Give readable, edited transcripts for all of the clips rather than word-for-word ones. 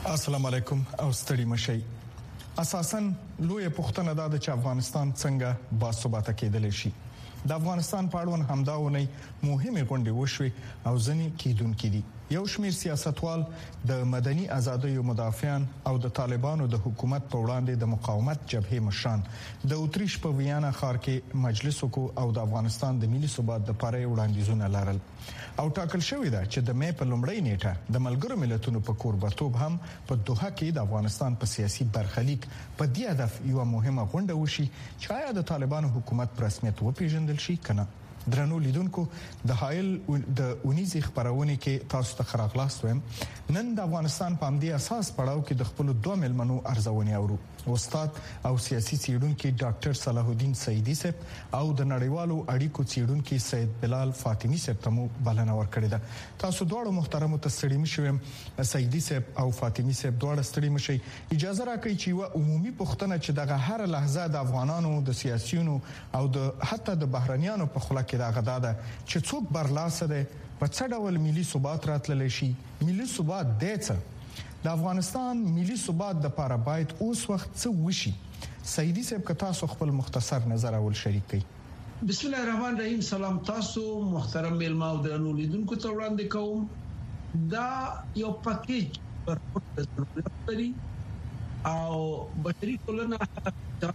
السلام علیکم او ستړي مشي. اساساً لوی پښتنه ده چې افغانستان څنګه باثباته کېدلی شي. د افغانستان په اړوند همداونه مهمه غونډه وشوي او ځنی کېدونکې دي. یو شمېر سیاستوال د مدني ازادیو مدافعان او د طالبانو د حکومت په وړاندې د مقاومت جبهې مشران د اوتریش په ویانا ښار کې مجلس وکړ او د افغانستان د ملي ثبات لپاره وړاندیزونه لرل او ټاکل شوې ده چې د مې په لومړۍ نیټه د ملګرو ملتونو په کوربتوب هم په دوحه کې د افغانستان په سیاسي برخلیک په دې هدف یو مهمه غونډه وشي چې آیا د طالبانو حکومت په رسمیت وپیژندل شي کنه. درنو لیدونکو د حایل د اونیزي خبرونه کې تاسو ته خراغلاست ویم. نن د افغانستان په امدي اساس پړاو کې د خپل دوه ملمنو ارزونې اورو. استاد او سیاسي څېړونکي ډاکټر صلاح الدین سعیدی صاحب او د نړیوالو اړیکو څېړونکي سید بلال فاطمی صاحب ته مو بلنه ورکړې ده. تاسو دواړو محترمو ته ستړي مشوم. سعیدی صاحب او فاطمی صاحب دواړه ستړي مشي. اجازه راکړئ چې یو عمومي پوښتنه چې دغه هر لحظه د افغانانو د سیاسيونو او د حتی د بهرنیانو په خله کې دا غدا ده چې څوک برلاسه ده په څه ډول ملي ثبات راتللی شي. ملي ثبات د افغانستان ملي ثبات د لپاره باید اوس وخت څه وشي. سعیدی صاحب که تاسو خپل مختصر نظر اول شریک کړئ. بسم الله الرحمن الرحیم. سلام تاسو محترم ملما او درنو لیدونکو ته وړاندې کوم. دا یو پکیج پر ضرورت لري او بشري ټولنه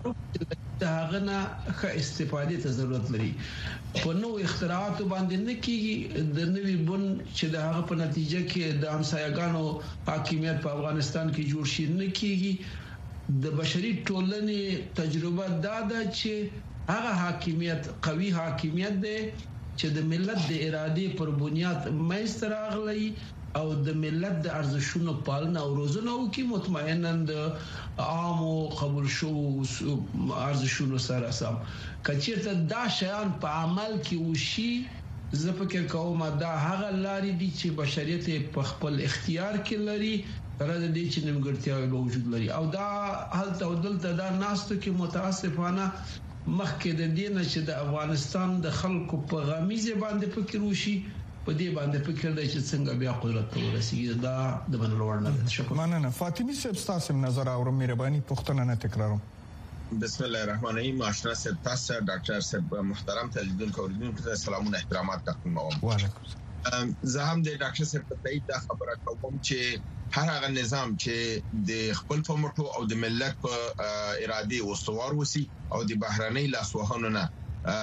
د هغه نه ښه استفادې ته ضرورت لري. په نو اختراعات باندې نه کیږي د نوې بن چې د هغه په نتیجه کې د همسایګانو حاکمیت په افغانستان کې جوړ شي نه کیږي. د بشري ټولنې تجربه دا ده چې هغه حاکمیت قوي حاکمیت دی چې د ملت د ارادې پر بنیاد مېستر اغلي او د ملت د ارزښتونو پالنه او روزنه او کې مطمئنا د عام او قبول شو ارزښتونو سره سم کچېرته دا شیان په عمل کې وشي زه فکر کوم دا هغه لارې دي چې بشریت په خپل اختیار کې لري تر دې چې نیمګړتیاوې به وجود لري او دا هلته او دلته دا ناستو کې متاسفانه مخکې د دې نه چې د افغانستان د خلکو په غمیزه باندې فکر وشي په دې باندې فکر دی چې څنګه بیا قدرت ته ورسیږي. دا د منلو وړ نه ده. شکر. مننه. فاطمی صاحب تاسو نظر اورم مهرباني پوښتنه نه تکراروم. بسم الله الرحمن الرحیم. آشنا صاحب تاسو ډاکټر صاحب محترم تلیدونکو اوریدونکو ته سلامونه احترامات تقدیم کوم. وعلیکم السلام. زه هم د ډاکټر صاحب په تایید دا خبره کوم چې هر هغه نظام چې د خپل فورمټو او د ملت په اراده واستوار وسی او د بهراني لاسوهانو نه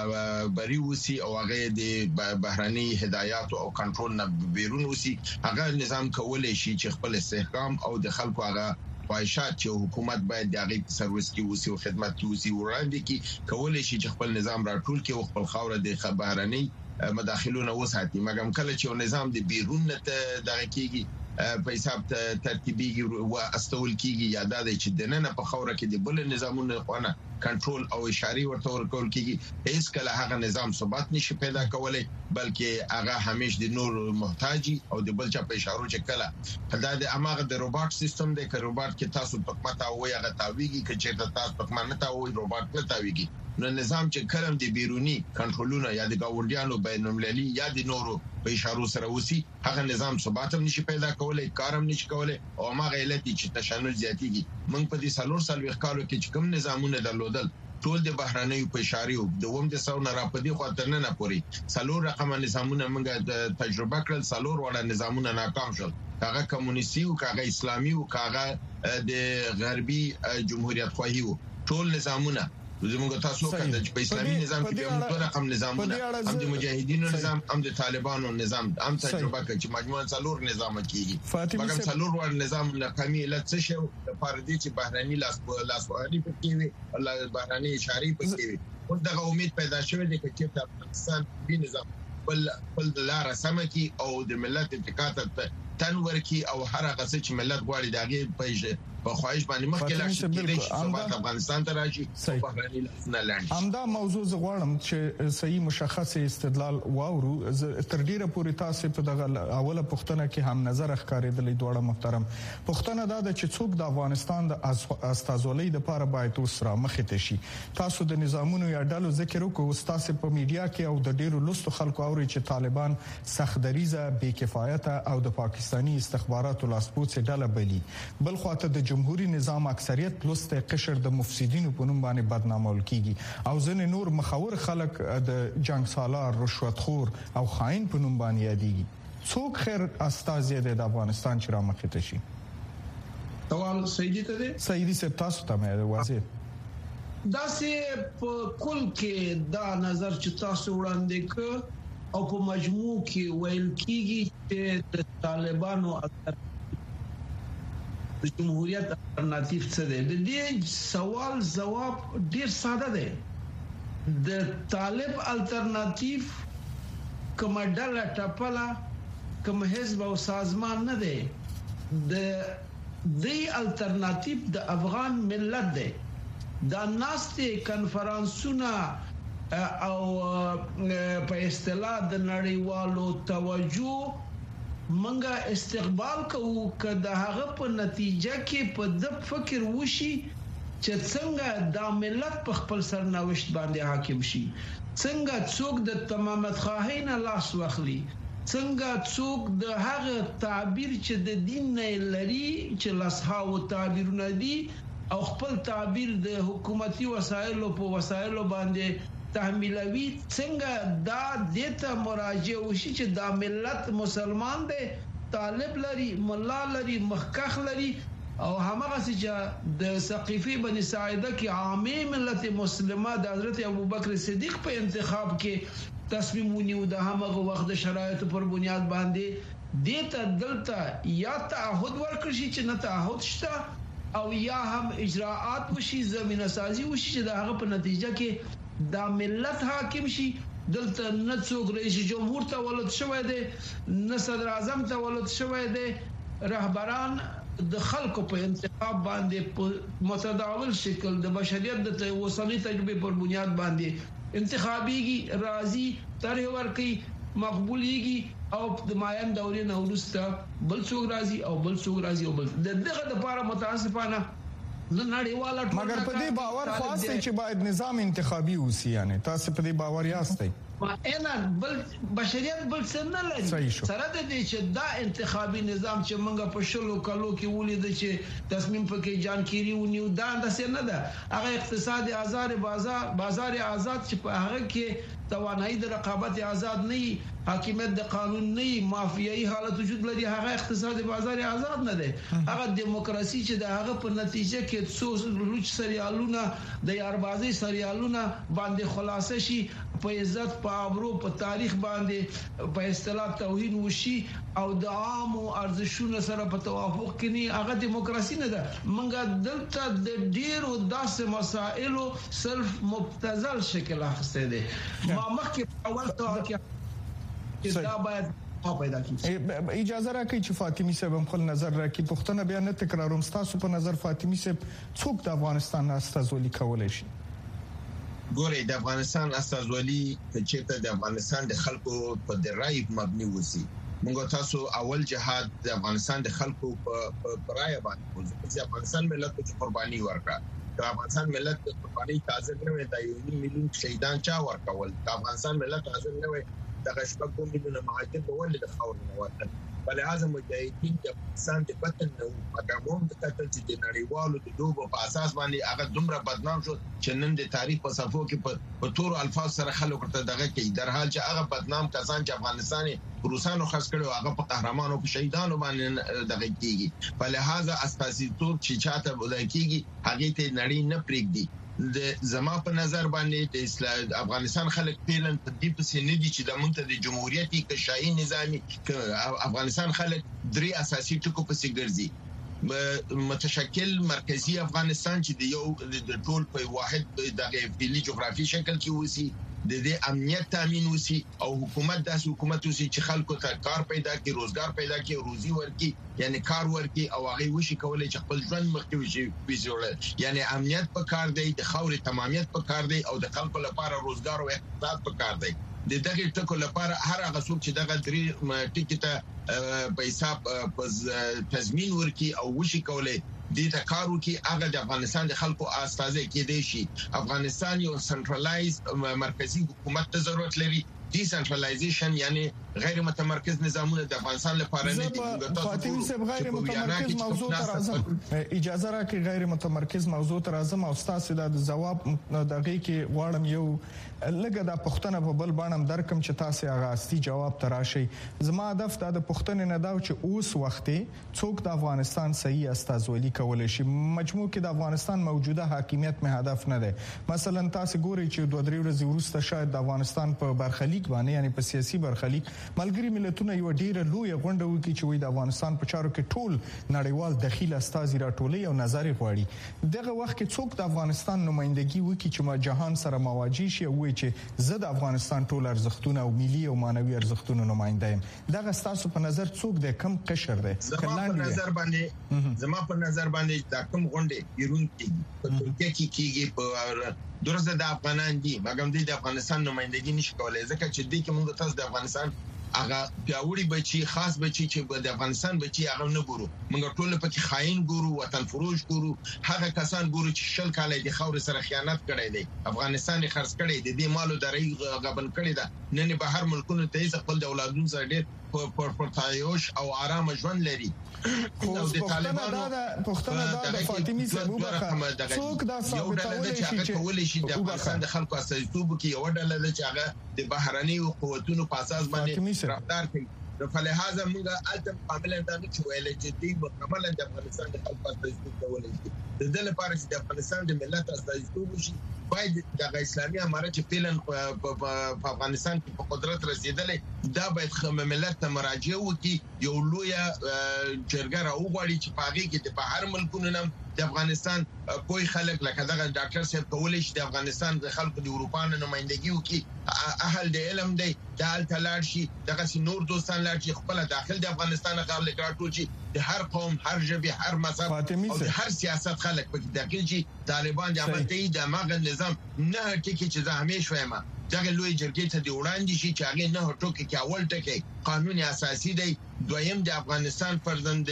بری وسی او هغه د بهراني هدایات او کنټرول نه بیرون وسی هغه نظام کولای شي چې خپل استحکام او د خلکو هغه خواهشات چې حکومت باید د هغه سرویس کې وسی او خدمت کې وسی وړاندې کې کولای شي چې خپل نظام راټول کې او خپل خوره د بهراني مداخلونه وساتي. مګر کله چې نظام د بیرون ته دغه کېږي په حساب ترتیبي او استول کیږي یا د چې دنه په خوره کې د بل نظامونو خونه کنټرول او اشاره ورته ورکول کیږي هیڅ کله هغه نظام ثبات نشي پیدا کولای بلکې هغه همیش د نور محتاجي او د بل چا په اشاره چې کله دا د اماغه د روبوټ سیستم د روبوټ کې تاسو په متا وي هغه تاویږي چې تاسو په معنی تا وي روبوټ نه تاویږي. نو نظام چې کلم د بیرونی کنټرولونه یا د گاونډیانو بین‌المللي یا د نورو په اشاره سره وسی هغه نظام ثبات هم نشي پیدا کولای کارم نشي کولای او هغه علت چې تشنج زیاتیږي. موږ په دې سالور سالوي کالو کې چې کوم نظامونه درلودل ټول د بهراني په اشاره او د ووم د ساو نه را پدې خاطر نه پوري سالور رقم نظامونه موږ د تجربه کړل سالور وړ نظامونه ناکام شول. هغه کمونیستي او هغه اسلامي او هغه د غربي جمهوریت خواهی ټول نظامونه زموږ تاسو کله چې په اسلامي نظام کې به موږ رقم نظامونه هم د مجاهدینو نظام هم د طالبانو نظام هم تجربه کوي چې مجموعه څلور نظام کېږي مګر څلور ور نظام ناکامي علت څه شو د فردي چې بهراني لاسوهني پکې وي الله بهراني اشاره پکې وي او دغه امید پیدا شوه چې د افغانستان په نظام بل لار سم کی او د ملت اتکات تنور کی او هر هغه چې ملت غواړي دغه په خواهش باندې مخکې لاړ شي چې ثبات افغانستان ته راشي بهرني لاسونه لاندې همدا موضوع غواړم چې صحیح مشخص استدلال واورو تر ډیره پورې تاسو په دغه اوله پښتنه کې هم نظر ښکارېدلې دوړه محترم پښتنه دا چې څوک د افغانستان د استازولۍ لپاره باید اوس را مخې ته شي تاسو د نظامونو یا ډلو ذکر وکړو تاسو په میډیا کې او د ډیرو لوستو خلکو اوري چې طالبان سختدریزه بې کفایته او د پاکستانی استخباراتو لاسپوڅ ډله بلی بل خواته د جمهوریت نظام اکثریت لوسته قشر د مفسدینو په نوم باندې بدنامول کیږي او ځنې نور مخاور خلک د جنگ سالار رشوتخور او خاين په نوم باندې یادېږي څوک خیر استازي د افغانستان چې را مخې ته شي سوال سیدی ته دی سیدی صاحب تاسو ته مې واضح دا سه په کل کې دا نظر چې تاسو وړاندې ک او په مجموع کې ویل کیږي چې د طالبانو اثر د جمهوریت الټرناتیو څه دی د دې سوال جواب ډیر ساده دی د طالب الټرناتیو کوم ډله ټپله کوم حزب او سازمان نه دی د الټرناتیو د افغان ملت دی دا ناسته کنفرانسونه او په اصطلاح د نړیوالو توجه منګه استقبال کوو کله هغه په نتیجه کې په د فکر وشي چې څنګه د ملت په خپل سرنوشت باندې حاکم شي څنګه څوک د تمامت خواهین لاس واخلي څنګه څوک د هغه تعبیر چې د دین نه لري چې لاسهاو تعبیرونه دي او خپل تعبیر د حکومتي وسایلو په وسایلو باندې تحمیلوي څنګه دا دته مراجعه وشي چې دا ملت مسلمان دی طالب لري مولا لري مخکخ لري او همغه چې د ثقيفي بني ساعده کې عامه ملت مسلمه د حضرت ابوبکر صدیق په انتخاب کې تصمیم ونیو د همغه وخت د شرایطو پر بنیاد باندې دته دلته یا تعهد ورکړي چې نه تعهد شته او یا هم اجراءات وشي زمينه سازي وشي چې د هغه په نتیجه کې د ملت حاکم شي دلته نه څوک رئیس جمهور ته ولادت شوی دی نه صدر اعظم ته ولادت شوی دی رهبران د خلکو په انتخاب باندې په متداول شکل د بشریت د وسلې تجربه پر بنیاد باندې انتخابيږي راضي طرح ورکي مقبوليږي او د ماین دورې نه ورسته بل څوک راضي او بل څوک راضي او بل دغه د لپاره متاسفانه نړیواله ټولنه مګر په دې باور خاص دی چې باید نظام انتخابي وسی یعنی تاسو په دې باور یاستئ انا بل بشریت بل څه نه لري سره د دې چې دا انتخابي نظام چې موږ په شلو کلو کې ولید چې تصمیم پکې جان کیری ونیو دا د څه نه ده هغه اقتصادي بازار آزاد چې په هغه کې توانایي د رقابت آزاد نه حاکمیت د قانون نه مافیایي حالت وجود لري هغه اقتصادي بازار آزاد نه ده هغه دیموکراسي چې د هغه په نتیجه کې څو لوچ سریالونه د یاربازي سریالونه باندې خلاصه شي په عزت په ابرو په تاریخ باندې په اصطلاح توهین وشي او د عام ارزښتونو سره په توافق کې نه هغه دیموکراسي نه ده منګه دلته د ډیرو داسې مسایلو صرف مبتذل شکل اخیسته دي ما مخکې اول ته کې دا باید پیدا کیږي اجازه راکړئ چې فاطمی صاحب خپل نظر راکړي پښتنه بیا نه تکراروم تاسو په نظر فاطمی صاحب څوک د افغانستان استازولي کولای شي ګورې د افغانستان استازولي چې د افغانستان د خلکو په درای مبني وسی موږ تاسو اول جهاد د افغانستان د خلکو په رائے باندې چې افغانستان ملت ته قرباني ورکړه د افغانستان ملت د قرباني تازه نه وي د 1 میلیون شهیدان چا ورکول د افغانستان ملت تازه نه وي د غشبکو میلیونه مهاجر په ولې د خاور نه وطن بل اعظم مجاهدین د افغانستان د وطن نو مګامون د قتل چې د نړیوالو د دوبو په اساس باندې هغه دومره بدنام شو چې نن د تاریخ په صفحو کې په تور الفاظ سره خلکو ته دغه کې در حال چې هغه بدنام کسان چې افغانستاني روسانو خاص کړو هغه په قهرمانو په شهیدانو باندې دغه کیږي په لحاظه اساسي تور چې چاته ولای کیږي هغه ته نړۍ نه پریږدي د زما په نظر باندې د اسلام افغانستان خلک پیلن تدبیر پسې نه دي چې د مونږ د جمهوریتي کشایي نظامی افغانستان خلک درې اساسي ټکو پسې ګرځي متشکل مرکزی افغانستان چې د یو د ټول په واحد د غیرفعلی جغرافي شکل کې وسی د دې امنیت تامین وسی او حکومت داسې حکومت وسی چې خلکو ته کار پیدا کړي روزګار پیدا کړي روزي ورکړي یعنی کار ورکړي او هغه وشي کولای چې خپل ژوند مخکې وشي یعنی امنیت په کار دی د خاورې تمامیت په کار دی او د خلکو لپاره روزګار او اقتصاد په کار دی د دغه ټکو لپاره هر هغه څوک چې دغه درې ټکی ته په حساب تضمین ورکړي او وشي کولای د تکارو کې هغه د افغانستان د خلکو استازي کېدای شي افغانستان یو سنټرالایز مرکزی حکومت ته ضرورت لري ډیسنټرالایزیشن یعنی غیر متمرکز نظامونه د افغانستان لپاره نه دي فاطمی صاحب غیر متمرکز موضوع ته راځم اجازه راکړئ غیر متمرکز موضوع ته راځم او تاسو د جواب دغه کې غواړم یو لګه د پښتنه په بل باندې درکم چې تاسو هغه اصلي جواب تراشي زما هدف د پښتنې نه دا چې اوس وخت څوک د افغانستان صحیح استازولي کولای شي مجموع کې د افغانستان موجوده حاکمیت مې هدف نه ده مثلا تاسو ګورئ چې 2-3 ورځې وروسته شاید د افغانستان په برخلیک باندې یعنی په سیاسي برخلیک ملګری ملتونه یو ډیره لوی غونډه وکړي چې د افغانستان په چارو کې ټول نړیوال دخیل استازي راټولي او نظر غواړي دغه وخت کې څوک د افغانستان نمائندګي وکړي چې ما جهان سره مواجه شي او چې زه د افغانستان ټول ارزښتونه او ملي او مانوي ارزښتونه نماینده یم دغه تاسو په نظر څوک د کم قشر دی زما په نظر باندې دا کوم غونډه بیرون کیږي په ترکیه کې کیږي په درسته د افغانان دي مګم د افغانستان نمائندګي نشي کولای ځکه چې د کوم تاسو د افغانستان هغه پیاوړي بچي خاص بچي چې د افغانستان بچي هغه نه ګورو موږ ټول پکې خاين ګورو وطن فروش ګورو هغه کسان ګورو چې شل کال د خاور سره خیانت کړی دی افغانستان یې خرڅ کړی دی د مالو درې غبن کړی دا نن په هر ملکونو ته خپل د اولادونو سره ډېر پر تایوش او آرام ژوند لري او د طالبانو پښتنه د فاطمی صاحب وبخه څوک دا ثابتولای شي د افغانستان د خلکو استازیتوب کې یو ډله چې هغه د بهرني قوتونو په اساس باندې رفتار کوي فلهذا موږ التم کاملا دا چې ویل چې دوی مکمل د افغانستان د خلکو استازیتوب کولای شي د دې لپاره چې د افغانستان د ملت استازیتوب وشي باید د اسلامي امارت چې فعلا په افغانستان کې په قدرت رسیدلې دا باید ملت ته مراجعه وکړي یو لوی جرګه راوغواړي چې په هغه کې د بهر ملکونو نم د افغانستان کوئی خلک لکه دغه ډاکټر صاحب کولای شي د افغانستان د خلکو د اروپا نمائندګي وکړي اهل د علم دی د التلار شي دغه نور دوستان لار چې خپل داخل د افغانستان قابل کراټول شي د هر قوم هر ژبه هر مذهب او د هر سیاست خلک پکې داخل شي طالبان د عمل کوي د ماغه نظام نه ټکی چې زه همیشه وایم دغه لوی جرګې ته د وړاندې شي چې هغه نه ټوکی کې اول ټکی قانون اساسي دی دویم د افغانستان فرزند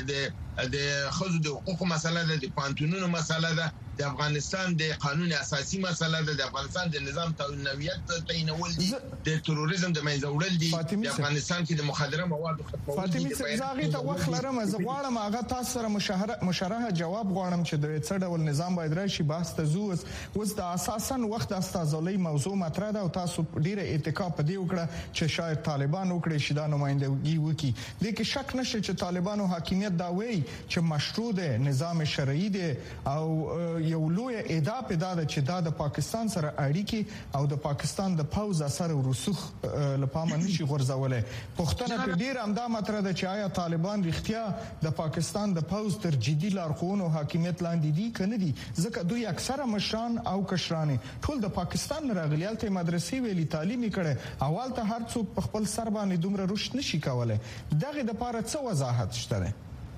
د خزو د حقوقو مسله ده د پانتونونو مسله ده د افغانستان د قانون اساسي مسله ده د افغانستان د نظام تنوعیت تعینول دي د تروریزم د منځه وړل دي د افغانستان کې د مخدره موادو ختمول فاطمی زاغي ته وخت لرم زه غواړم هغه تاسو سره مشرحه جواب غواړم چې د څه ډول نظام باید راشي بحث ته اوس د اساسا وخت استازولۍ موضوع مطرح ده او تاسو ډیره اتکا په دی وکړه چې شاید طالبان وکړي شي دا نمائندګي وکړي د کې شک نشته چې طالبانو حاکمیت دا وایي چې مشروع ده نظام شرعي ده او یو لوی ادعا پیدا ده چې دا د پاکستان سره اړیکې او د پاکستان د پوز اثر او رسوخ لپاره نشي غورځولای پښتنه په ډیر امدا مطرح ده چې آیا طالبان رښتیا د پاکستان د پوز تر جدي لارښوونو حاکمیت لاندې دي کنه دي ځکه دوی اکثره مشران او کشران ټول د پاکستان راغلیال ته مدرسې ویلي تعلیمي کړي اول ته هر څوک په خپل سر باندې دومره رشد نشي کولای دغه د لپاره څه وضاحت شته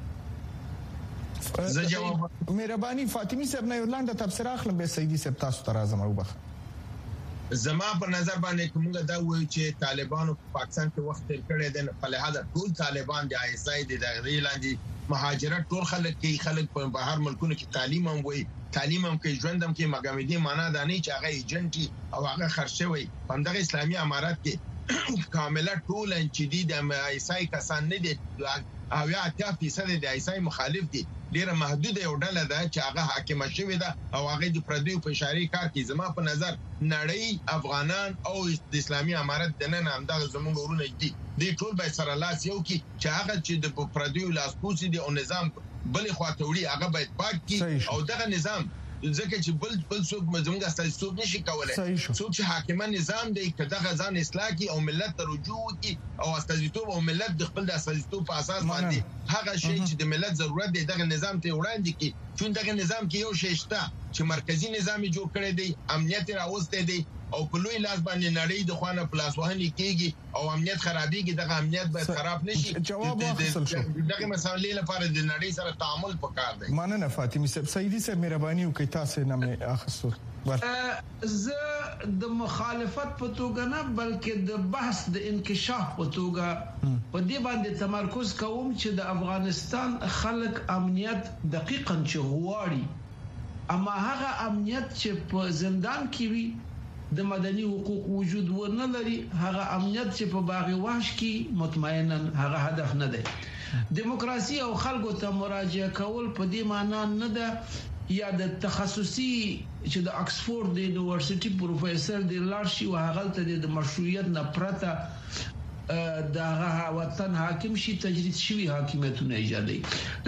زه جواب مهرباني فاطمی صاحب نه ولاندا تبصره اخلم به سیدی صاحب تاسو ته راځم او بخ زما په نظر باندې کومه دا وایي چې طالبانو په پاکستان کې وخت تیر کړی دی په لحاظ ټول طالبان د آی اس آی د دغری لاندې مهاجرت ټول خلک په بهر ملکونو کې تعلیم هم وایي تعلیم هم کې ژوند هم کې مګامیدي معنا دا نه چې هغه ایجنټي او هغه خرڅوي په دغه اسلامي امارات کې کامله ټول انچدي د آی اس آی کسان نه دي او یا 80% د آی اس آی مخالف دي ډیره محدوده یو ډله ده چې هغه حاکم شوی ده او هغه د پردیو په اشاره کار کوي زما په نظر نړۍ افغانان او د اسلامي امارت د نن همدغه زموږ ورونه دي د ټول به سره لاس یو کی چې هغه چې د پردیو لاس پوسی دي او نظام بلې خواته وړي هغه باید پاک کی او دغه نظام ځکه چې بل څوک زموږ استازیتوب نشي کولای څوک چې حاکمان نظام دی کله غزان اصلاح کی او ملت ته رجوع کی او استازیتوب او ملت د خپل د استازیتوب په اساس باندې هغه شی چې د ملت ضرورت دی دغه نظام ته وړاندې کی چې دغه نظام کې یو شی شته چې مرکزی نظام جوړ کړی دی امنیت راوسته دی او په لوی لاس باندې نړۍ د خوانه پلاس وهنې کیږي او امنیت خرابېږي دغه امنیت باید خراب نشي جواب واخیستل شو دغه مسالې لپاره د نړۍ سره تعامل پکار دی مننه فاطمه صاحب سیدی صاحب مهرباني وکړئ تاسو نه اخستو زه د مخالفت په توګه نه بلکې د بحث د انکشاف په توګه په دې باندې تمرکز کوم چې د افغانستان خلک امنیت دقیقاً چې غواړي اما هغه امنیت چې په زندان کې وي د مدني حقوق وجود ورنه لري هغه امنیت چې په باغ وحش کې مطمئنا هغه هدف نه دی دیموکراسي او خلکو ته مراجعه کول په دې معنی نه ده یا د تخصصي چې د اکسفورد د یونیورسيټي پروفیسور د لارشي او هغه ته د مشروعیت نه پرته د وطن حاکم شي تجرید شوی حاکمیتونه ایجادي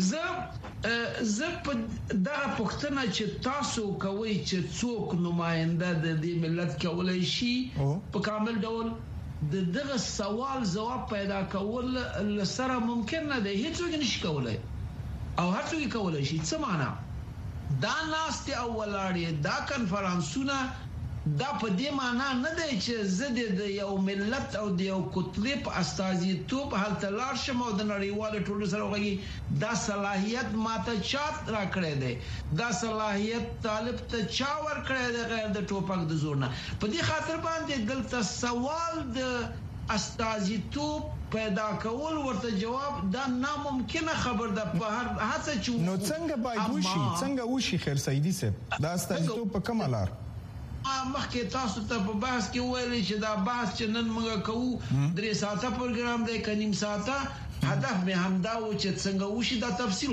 زه په دغه پښتنه چې تاسو کوي چې څوک نماینده د دې ملت کولای شي په کامل ډول دغه سوال جواب پیدا کول لسره ممکن نه دی هیڅوک نشي کولای او هر څوک کولای شي څه معنا دا ناست اولاړي دا کنفرانسونه دا په دې معنی نه دی چې زه د یو ملت او د یو کتلې په استازیتوب هلته لار شم او د نړیوالو ټولو سره وغږی دا صلاحیت ماته چات را کړی دی دا صلاحیت طالب ته چا ور کړی دی غیر د ټوپک د زور نه په دې خاطر باندې دلته سوال د استازیتوب پیدا کول ورته جواب دا ناممکنه خبر ده په هر هڅه چې نو څنګه وشي خیر سیدی صاحب دا استازیتوب په کومه لار مخکې تاسو ته په بحث کې ویل چې دا بحث چې نن موږ کوو 3 ساعته پروګرام دی کنیم ساعته هدف به همدا و چې څنګه وشي دا تفصیل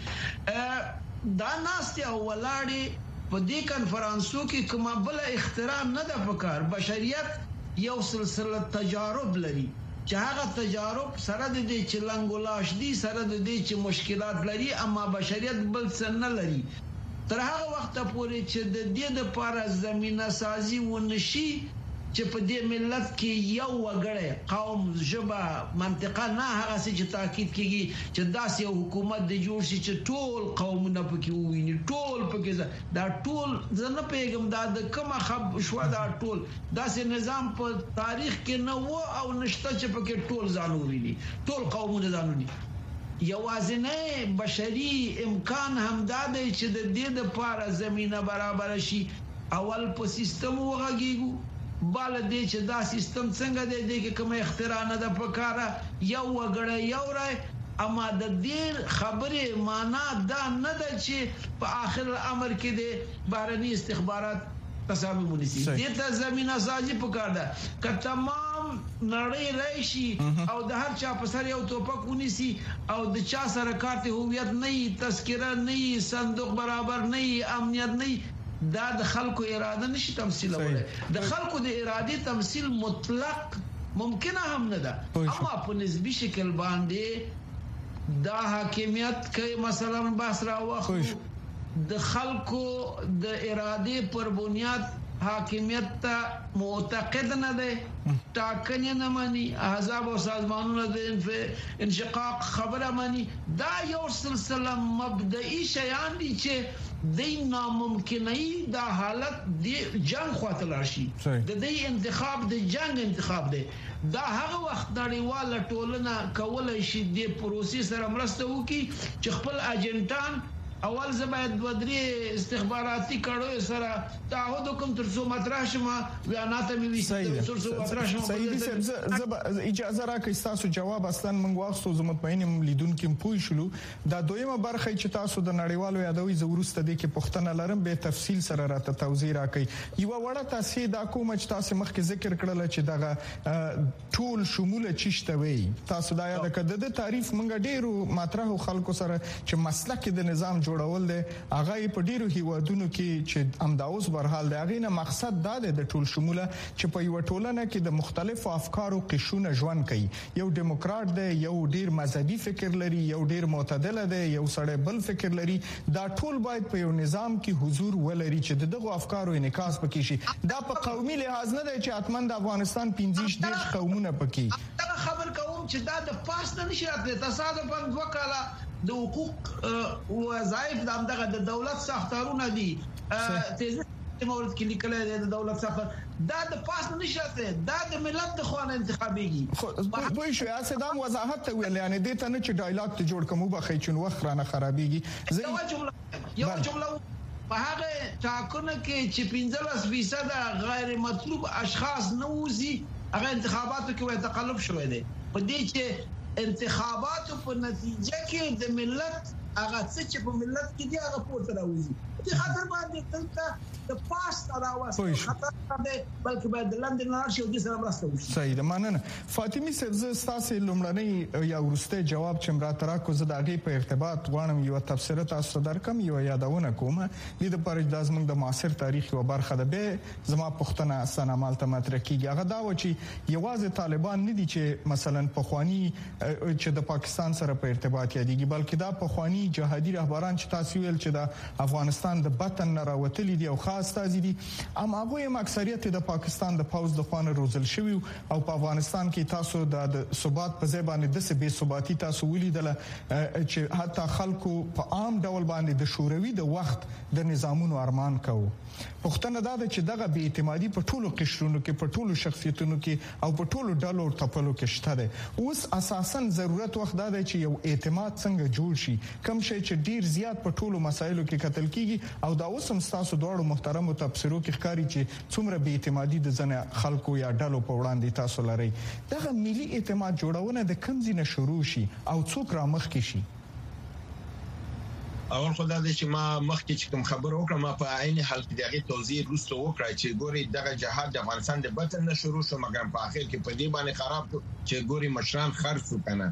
غواړي دا ناستي او ولاړې په دې کنفرانسو کې کومه بل اختراع نه ده پکار بشریت یو سلسله تجارب لري چې هغه تجارب سره د دې چې لنګولاش دي سره د دې چې مشکلات لري اما بشریت بل څه نه لري تر هغه وخت پورې چې د دې د لپاره زمينه سازي ونشي چې په دې ملت کې یو وګړی قوم ژبه منطقه نه هغه چې تاکید کیږي چې داسې یو حکومت د جوړ شي چې ټول قومونه پکې وویني ټول پکې دا ټول زنه پیغام د کومه خب شو دا ټول داسې نظام په تاریخ کې نه و او نشته چې پکې ټول ځانو ویني ټول قومونه ځانو ویني یوازینه بشري امکان همدا دی چې د دې د لپاره زمينه برابر شي اول په سیستم وغږیږو بل دې چې دا سیستم څنګه دی چې کوم اختراع نه ده پکاره یو وګړی یو راي اما د دې خبره معنا دا نه ده چې په اخر امر کې د بهرني استخبارات تصامیم ونیسي دې ته زمينه سازي پکار ده که تمام نړۍ راشي او د هر چا په سر یو توپک ونیسي او د چا سره کارت هویت نه تذکره نه صندوق برابر نه امنیت نه دا د خلکو اراده نشي تمثيلولای د خلکو د اراده تمثيل مطلق ممکنه هم نه ده اما په نسبی شکل باندې دا حاکمیت کوي مثلا بحث راوخو د خلکو د اراده پر بنیاد حاکمیت ته معتقد نه ده ټاکنې نه مانی احزاب او سازمانونه د انشقاق خبره مانی دا یو سلسله مبدئي شیان دي چې د ناممکنۍ د حالت د جنگ خاطر راشي د دې انتخاب د جنگ انتخاب دی دا هغه وخت نړیواله ټولنه کولای شي د پروسې سره مرسته وکړي چې خپل اجنټان اول زباید بدري استخباراتي کړو سره تعهد کوم تر څو مطرح شمه بیانات مې ویل تر څو مطرح شمه سیدی صاحب اجازه راکړئ تاسو جواب اصلا موږ واخستو زه مطمئنم لیدونکو پوه شلو دا دویمه برخه چې تاسو د نړیوالو یادوي زورسته دي کې پښتنه لرم به تفصیل سره راته توضیح راکړئ یو وړه تاسو دا کوم چې تاسو مخکې ذکر کړل چې دغه ټول شموله چشته وي تاسو دا یاد کړئ د تعریف موږ ډیرو مطرح خلکو سره چې مسلک د نظام جوړول دي هغه په ډیرو هیوادونو کې چې امداوس برحال دی هغه نه مقصد دا دی د ټول شموله چې په یو ټولنه کې د مختلفو افکارو قشونه ژوند کوي یو دیموکرات دی یو ډیر مذهبي فکر لري یو ډیر معتدل دی یو سړی بل فکر لري دا ټول باید په یو نظام کې حضور ولري چې دغه افکارو انعکاس پکې شي دا په قومي لحاظ نه دی چې اتمن د افغانستان 15 قومونه پکې خبر کوم چې دا د پاس نه نشي راتلی تصادفاً 2 کاله د حقوق وظایف دغه د دولت ساختارونه دي تیزه مورد کې لیکل دی د دولت څخه دا د پاس نه نشي راتلی دا د ملت د خوانه انتخابيږي په شو یا سدام وضاحت ویل یعنی د ته نه چې ډایلاګ ته جوړ کوم بخې چې وخت رانه خرابيږي یو جمله په هغه ټاکنه کې چې 15% غیر مطلوب اشخاص نه وزي هغه انتخاباتو کې تقلب شوې دي په دې چې انتخاباتو په نتیجه کې د ملت هغه څه چې په ملت کې دی هغه پورته راوځي د خطر باندې تلته د پاس راوځي خطر باندې بلکې باید لندن راشي او د سره مرسته وشي صحیح ده مننه فاطمه صاحب تاسو لومړنۍ یا ورسته جواب چې مراتب راکو زه دغه په ارتباط غواړم یو تفسیر تاسو درکم یو یادونه کوم د پر اجازه د معاصر تاریخ یو برخه ده به زما پښتنه سنامال ته مطرح کیږي هغه دا و چې یوازې طالبان نه دي چې مثلا پخوانی چې د پاکستان سره په ارتباط یادېږي بلکې دا پخوانی جهادي رهبران چې تاسو ویل چې د افغانستان د بطن راوتلي دي او خاص تازي دي اما هغه هم اکثریت د پاکستان د پوز د خوانه روزل شوی او په افغانستان کې تاسو د ثبات په ځای باندې د بے ثباتی تاسو ولیدل چې حتی خلکو په عام ډول باندې د شوروي د وخت د نظامونو ارمان کوي پښتنه دا چې دغه بې اعتمادي په ټولو قشرونو کې په ټولو شخصیتونو کې او په ټولو ډلو ټپلو کې شته ده اوس اساسا ضرورت وخت دا دی چې یو اعتماد څنګه جوړ شي کوم شي چې ډیر زیات په ټولو مسایلو کې قتل کیږي او دا اوس هم تاسو دوړو محترم تفسیرو کې ښکاری چې څومره بې اعتمادي د ځنه خلکو یا ډلو په وړاندې تاسو لري دغه ملي اعتماد جوړونه د کوم ځای نه شروع شي او څوک را مخ کې شي اول خدای دې چې ما مخکې چې کوم خبر وکړم ما په عین حال کې دغه توضیح وروسته وکړای چې ګوري دغه جهاد د افغانستان د بطن نه شروع شو مګر په اخر کې په دې باندې خراب شو چې ګوري مشران خرڅ وکنه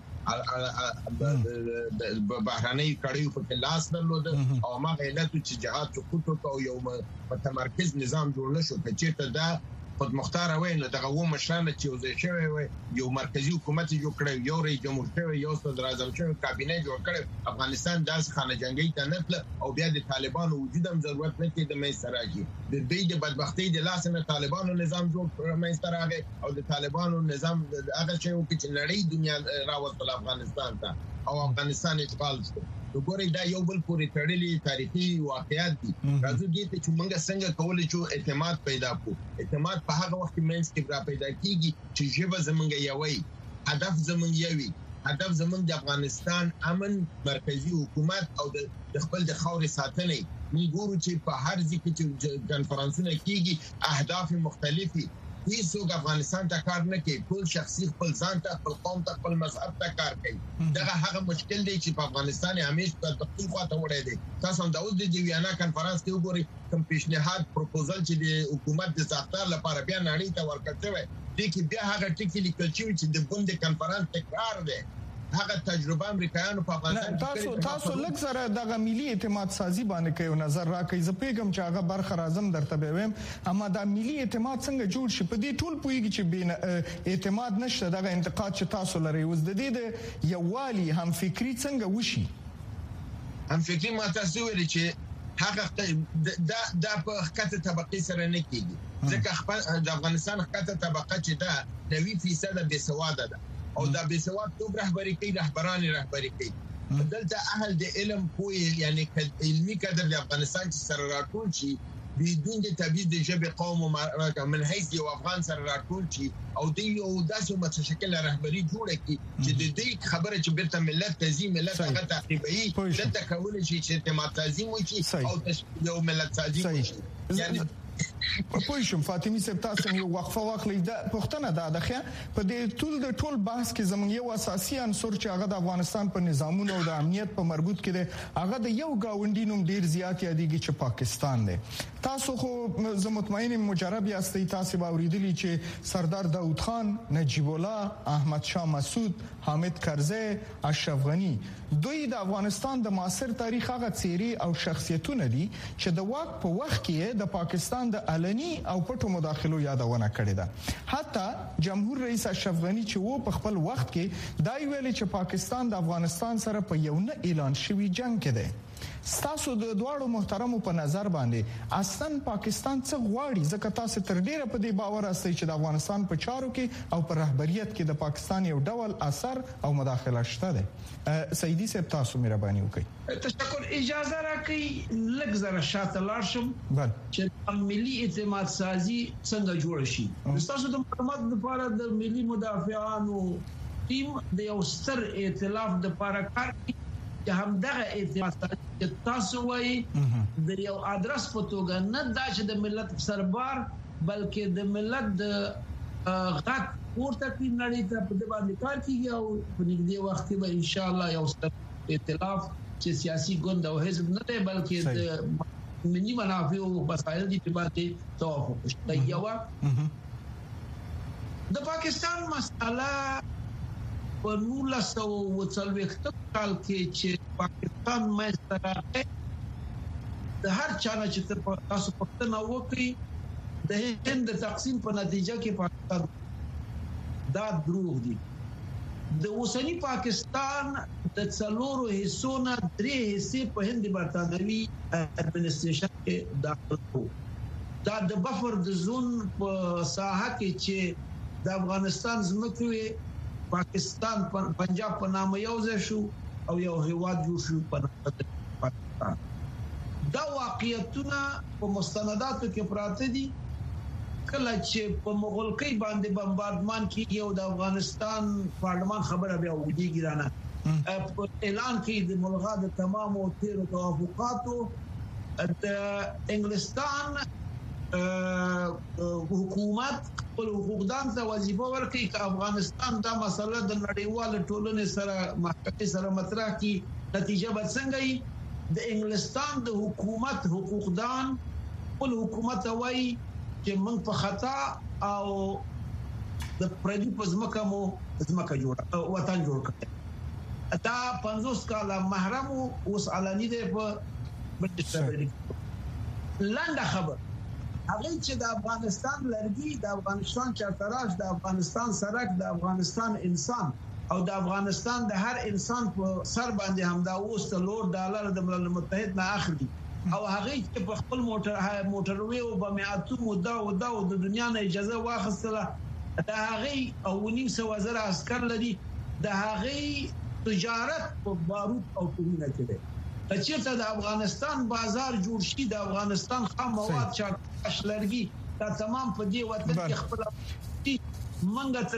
بهراني کړیو په لاس درلود او ما غیلت چې جهاد سقوط او یو متمرکز نظام جوړ نشو چې ته دا خود مختار وای نو دغه و مشران چې وزې شوی وي یو مرکزی حکومت جوړ کړی یو رئیس جمهور شوی یو صدر اعظم شوی کابینه جوړ کړی افغانستان داس خانه جنگي ته نه او بیا د طالبانو وجود هم ضرورت نه کې د مې سراجي د دې د بدبختی د لاس نه طالبانو نظام جوړ مې سراغه او د طالبانو نظام هغه چې نړۍ دنیا راوستل افغانستان ته او افغانستان اشغال شو وګورئ دا یو بل پورې تړلي تاریخي واقعیت دي راځو دې ته چې موږ څنګه کولای شو اعتماد پیدا کړو اعتماد په هغه وخت کې مینس کې را پیدا کیږي چې ژبه زمونږ یوي هدف زمونږ یوي هدف زمونږ د افغانستان امن مرکزی حکومت او د خپل د خاورې ساتنې موږ ګورو چې په هر ځای کې چې کانفرنسونه کیږي اهداف مختلفي هیڅوک افغانستان ته کار نه کوي ټول شخصي خپل ځان ته خپل قوم ته خپل مذهب ته کار کوي دغه هغه مشکل دی چې په افغانستان همیشه په تقریبا خواته وړي دي تاسو هم د اوس د ویانا کانفرنس کې وګورئ کوم پیشنهاد پروپوزل چې د حکومت د ساختار لپاره بیا نړۍ ته ورکړل شوی دی کې بیا هغه ټکی لیکل شوی چې د بوند کانفرنس تکرار دی هغه تجربه امریکایانو په افغانستان کې تاسو لږ سره دغه ملي اعتماد سازي باندې کوي نظر راکړي زه پیغام چې هغه برخه راځم درته ویم اما دا ملي اعتماد څنګه جوړ شي په دې ټول پویږي چې بین اعتماد نشته دغه انتقاد چې تاسو لري اوس د دې د یووالي هم فکری څنګه وشي هم فکری ما تاسو ویل چې هغه دا په خطه طبقه سره نه کیږي ځکه د افغانستان خطه طبقه چې دا 90% بے سواده ده او دا بے سواد توب رهبری کوي رهبران رهبری کوي دلته اهل د علم پوی یعنی علمي کادر د افغانستان چې سره راټول شي بدون د تبعیض د ژبه قوم او من حیث یو افغان سره راټول شي او د یو داسې متشکل رهبری جوړه کی چې د دې خبره چې بیرته ملت تنظیم ملت هغه تعقیبي دلته کول شي چې اعتماد تنظیم وشي او یو ملت تنظیم وشي یعنی په شوم فاطمه صاحب تاسو یو وقفه واخلئ د پښتنه د په دې ټول بحث کې زموږ یو اساسي عنصر چې هغه د افغانستان په نظامونو او د امنیت په مربوط کې دی هغه د یو گاونډینوم ډیر زیات یادېږي چې پاکستان دی تاسو خو زه مطمئن مجرب یاستئ تاسو به اوریدلی چې سردار داوود خان نجیب الله احمد شاه مسعود حامد کرزی اشرف غنی دوی د افغانستان د معاصر تاریخ هغه څیرې او شخصیتونه دي چې د واک په وخت کې د پاکستان د علني او پټو مداخلو یادونه کړې ده حتی جمهور رئیس اشرف غنی چې وو په خپل وخت کې دا ویلي چې پاکستان د افغانستان سره په یو نه اعلان شوی جنگ کې ده ستاسو د دواړو محترمو په نظر باندې اصلا پاکستان څه غواړي؟ ځکه تاسو تر ډیره په دې باور استئ چې د افغانستان په چارو کې او په رهبریت کې د پاکستان یو ډول اثر او مداخله شته ده. سیدی صاحب تاسو مهرباني وکړئ. تشکر. اجازه راکړئ لږ زره شاته لاړ شم چې ملي اعتماد سازي څنګه جوړ شي. تاسو د معلومات لپاره د ملي مدافعانو ټیم د یو ستر ائتلاف د لپاره کار کوي چې همدغه اعتماد تاسو وایي د یو ادرس په توګه نه دا چې د ملت سربار بلکې د ملت د غږ ورته کې نړۍ ته په دې باندې کار کوي او په نږدې وخت کې به ان شاء الله یو ستر ائتلاف چې سیاسي ګوند او حزب نه دی بلکې د ملي منافع او مسایل دي په باندې توافق شته. یو د پاکستان مسله په 1940 کال کې چې پاکستان مې سره د هر چا نه چې تاسو پښتنه وکړي د هند تقسیم په نتیجه کې پاکستان دا دروغ دي. د اوسنی پاکستان د څلورو حصو نه 3 حصے په هند برتانوي اډمنسټریشن کې داخل شو. دا د بفر د زون په ساحه کې چې د افغانستان زمکوي پاکستان پنجاب په نامه یو ځای شو او یو هیواد جوړ شو په نامه پاکستان. دا واقعیتونه په مستنداتو کې پراته دي. کله چې په مغولکۍ باندې بمباردمان کیږي او د افغانستان پارلمان خبره بیا وډیږي رانه په اعلان کې د ملغا د تمامو 13 توافقاتو د انګلستان حکومت خپل حقوقدان ته وظیفه ورکړي چې افغانستان دا مسله د نړیوال ټولنې سره محکمې سره مطرح کړي. نتیجه به څنګه وي؟ د انګلستان د حکومت حقوقدان خپل حکومت وایي چې موږ په خطا او د پردي په ځمکه مو ځمکه جوړه وطن جوړ کړ. دا 50 کاله محرم اوس علني دی په بلجیک. لنډه خبر هغه چې د افغانستان لرګي د افغانستان چارتراش د افغانستان سرک د افغانستان انسان او د افغانستان د هر انسان په سر باندې همدا اوس $100 د ملل متحد نه اخلي او هغه چې په خپل موټروي او بمیاتو مدعا او د دنیا نه اجازه واخیستله د هغه او 900,000 عسكر لري د هغه تجارت په بارود او تومینه کې دی. چیرته د افغانستان بازار جوړ شي د افغانستان خام مواد چارتراش لرګي دا تمام په دې وطن کې خپل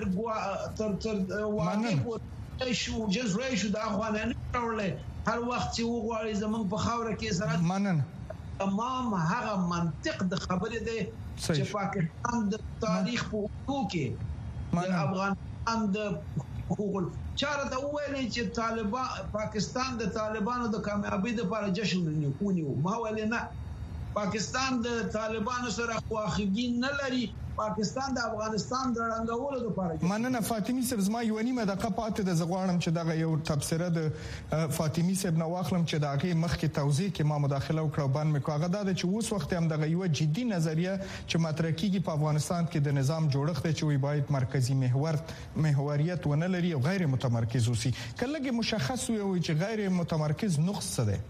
منګه تر واقع شو جزوی شو د افغانانو ټولې هر وخت چې وغواړي زمونږ په خاوره کې سره منن تمام هغه منطق د خبرې دی چې پاکستان د تاریخ په اوږدو کې د افغانستان د حقوق چاره ته ویلې چې طالبان پاکستان د طالبانو د کامیابی لپاره جشن ونیو. ما ویل نه، پاکستان د طالبانو سره خواخوږي نه لري، پاکستان د افغانستان د رنګولو لپاره. مننه فاطمی صاحب، زما یو نیمه دقیقه پاتې د زغوانم چې دغه یو تبصره د فاطمی صاحب نو واخلم چې دغه مخکې توضیح کې ما مداخله وکړه باندې مې کاغه دا چې اوس وخت هم دغه یو جدي نظریه چې مطرح کیږي په افغانستان کې د نظام جوړښت چې وي باید مرکزی محوریت ونه لري او غیر متمرکز اوسي. کله مشخص وي چې غیر متمرکز نقص څه دی؟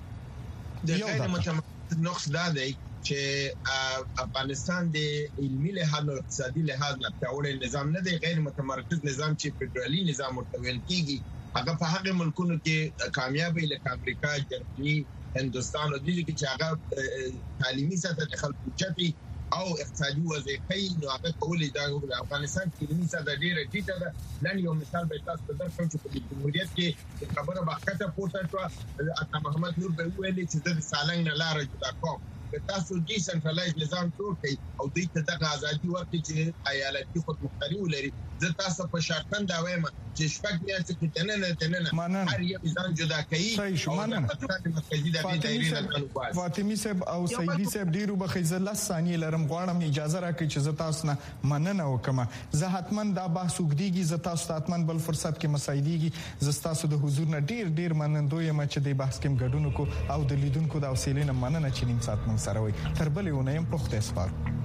د غیر متمرکز نقص دا دی چې افغانستان د علمي لحاظ او اقتصادي لحاظ نه پیاوړی نظام نه دی. غیر متمرکز نظام چې فدرالي نظام ورته ویل کیږي هغه په هغه ملکونو کې کامیابی لکه امریکا، جرمني، هندستان او دغه کې چې هغه تعلیمي سطح د خلکو چتي او اقتصادي وضعیت نو هغه کولې د افغانستان کې علمي سطح ډیره ټیټه ده. لن یو مثال به تاسو ته درکړم چې په جمهوریت کې خبره باکته پورته شو، عطا محمد نور به ویلي چې د سالنګ نه لار جوړه کوم تاسو ډي سنټرلایز نظام جوړ کړئ او دوی ته د ازادي ورکړي چې ایالتي خودمختاري ولري. زه تاسو په شرطن دا وایم چې شپږ میاشتې کې تننه هر یو ځان جدا کوي. فاطمی صاحب او سیدی صاحب ډیرو بخیزه لس ثانیې لرم، غواړم اجازه راکړئ چې زه تاسو نه مننه وکم. زه حتما دا بحث وګدیږي، زه تاسو ته حتما بل فرصت کې مسایديږي. زه تاسو د حضور نه ډیر منندوی یم چې د بحث کې ګډون کو او د لیدونکو د حوصلې نه مننه چې نیم ساعت مون سره وي. تر بلې ونیم پخته اسپار.